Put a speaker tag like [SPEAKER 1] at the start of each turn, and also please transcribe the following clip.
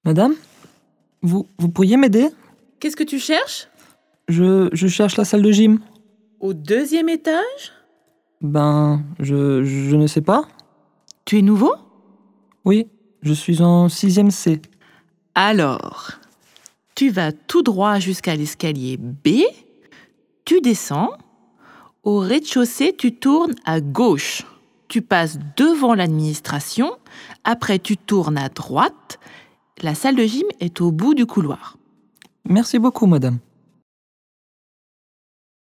[SPEAKER 1] Madame, vous pourriez m'aider?
[SPEAKER 2] Qu'est-ce que tu cherches?
[SPEAKER 1] Je cherche la salle de gym.
[SPEAKER 2] Au 2e étage?
[SPEAKER 1] Je ne sais pas.
[SPEAKER 2] Tu es nouveau?
[SPEAKER 1] Oui, je suis en 6e C.
[SPEAKER 2] Alors, tu vas tout droit jusqu'à l'escalier B, tu descends. Au rez-de-chaussée, tu tournes à gauche. Tu passes devant l'administration. Après, tu tournes à droite. La salle de gym est au bout du couloir.
[SPEAKER 1] Merci beaucoup, madame.